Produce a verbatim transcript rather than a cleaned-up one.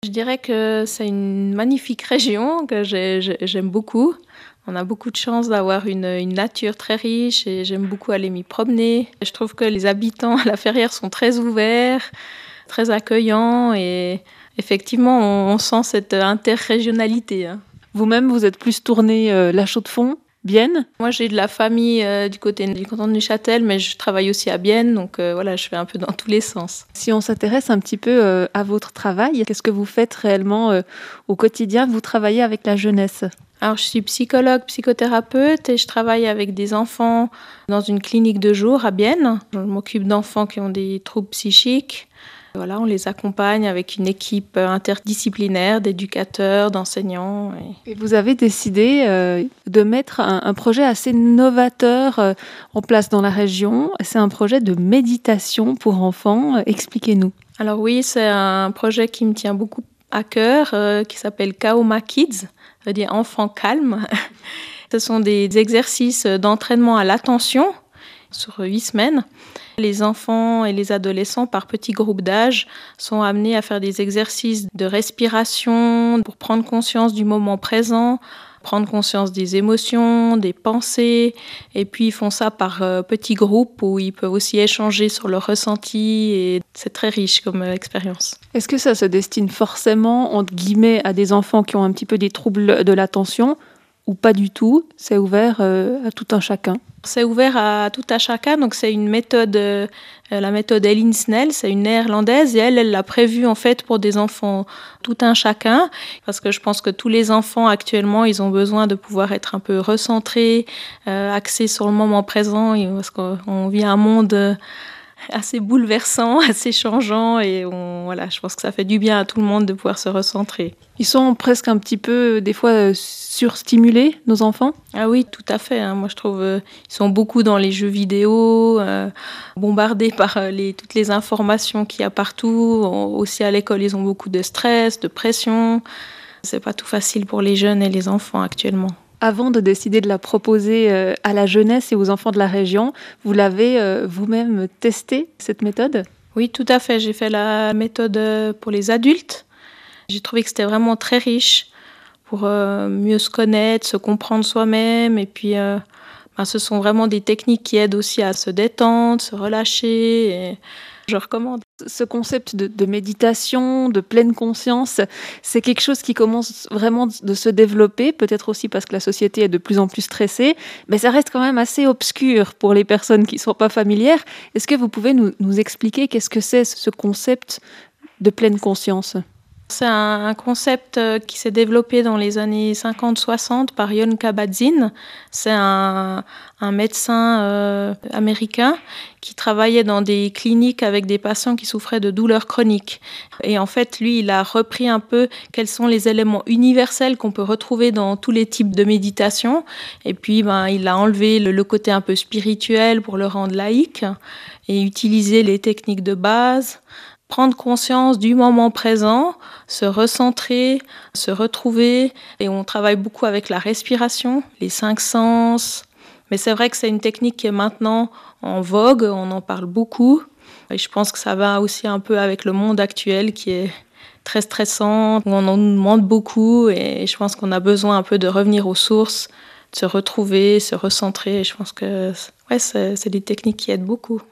Je dirais que c'est une magnifique région que j'ai j'ai j'aime beaucoup. On a beaucoup de chance d'avoir une, une nature très riche et j'aime beaucoup aller m'y promener. Je trouve que les habitants à La Ferrière sont très ouverts, très accueillants et effectivement, on, on sent cette interrégionalité, hein. Vous-même, vous êtes plus tournée euh, La Chaux-de-Fonds, Bienne? Moi, j'ai de la famille euh, du côté du canton de Neuchâtel, mais je travaille aussi à Bienne, donc euh, voilà, je fais un peu dans tous les sens. Si on s'intéresse un petit peu euh, à votre travail, qu'est-ce que vous faites réellement euh, au quotidien? Vous travaillez avec la jeunesse. Alors, je suis psychologue, psychothérapeute et je travaille avec des enfants dans une clinique de jour à Bienne. Je m'occupe d'enfants qui ont des troubles psychiques. Voilà, on les accompagne avec une équipe interdisciplinaire d'éducateurs, d'enseignants. Et... Et vous avez décidé euh, de mettre un, un projet assez novateur euh, en place dans la région. C'est un projet de méditation pour enfants. Euh, Expliquez-nous. Alors oui, c'est un projet qui me tient beaucoup à cœur, euh, qui s'appelle Kaoma Kids, ça veut dire enfants calmes. Ce sont des exercices d'entraînement à l'attention sur huit semaines. Les enfants et les adolescents, par petits groupes d'âge, sont amenés à faire des exercices de respiration pour prendre conscience du moment présent, prendre conscience des émotions, des pensées. Et puis, ils font ça par euh, petits groupes où ils peuvent aussi échanger sur leurs ressentis. Et c'est très riche comme euh, expérience. Est-ce que ça se destine forcément, entre guillemets, à des enfants qui ont un petit peu des troubles de l'attention ou pas du tout? C'est ouvert euh, à tout un chacun? C'est ouvert à tout à chacun, donc c'est une méthode, euh, la méthode Elin Snell, c'est une néerlandaise et elle, elle l'a prévue en fait pour des enfants tout un chacun, parce que je pense que tous les enfants actuellement, ils ont besoin de pouvoir être un peu recentrés, euh, axés sur le moment présent, parce qu'on vit un monde euh, assez bouleversant, assez changeant et on, voilà, je pense que ça fait du bien à tout le monde de pouvoir se recentrer. Ils sont presque un petit peu, des fois, euh, surstimulés, nos enfants? Ah oui, tout à fait, hein. Moi, je trouve euh, ils sont beaucoup dans les jeux vidéo, euh, bombardés par euh, les, toutes les informations qu'il y a partout. On- aussi à l'école, ils ont beaucoup de stress, de pression. C'est pas tout facile pour les jeunes et les enfants actuellement. Avant de décider de la proposer euh, à la jeunesse et aux enfants de la région, vous l'avez euh, vous-même testé, cette méthode? Oui, tout à fait. J'ai fait la méthode euh, pour les adultes. J'ai trouvé que c'était vraiment très riche pour euh, mieux se connaître, se comprendre soi-même. Et puis, euh, ben, ce sont vraiment des techniques qui aident aussi à se détendre, se relâcher. Et je recommande. Ce concept de, de méditation, de pleine conscience, c'est quelque chose qui commence vraiment de se développer, peut-être aussi parce que la société est de plus en plus stressée, mais ça reste quand même assez obscur pour les personnes qui ne sont pas familières. Est-ce que vous pouvez nous, nous expliquer qu'est-ce que c'est ce concept de pleine conscience? C'est un, un concept euh, qui s'est développé dans les années cinquante soixante par Jon Kabat-Zinn. C'est un, un médecin euh, américain qui travaillait dans des cliniques avec des patients qui souffraient de douleurs chroniques. Et en fait, lui, il a repris un peu quels sont les éléments universels qu'on peut retrouver dans tous les types de méditation. Et puis, ben, il a enlevé le, le côté un peu spirituel pour le rendre laïque et utiliser les techniques de base. Prendre conscience du moment présent, se recentrer, se retrouver. Et on travaille beaucoup avec la respiration, les cinq sens. Mais c'est vrai que c'est une technique qui est maintenant en vogue, on en parle beaucoup. Et je pense que ça va aussi un peu avec le monde actuel qui est très stressant, où on en nous demande beaucoup. Et je pense qu'on a besoin un peu de revenir aux sources, de se retrouver, se recentrer. Et je pense que ouais, c'est, c'est des techniques qui aident beaucoup.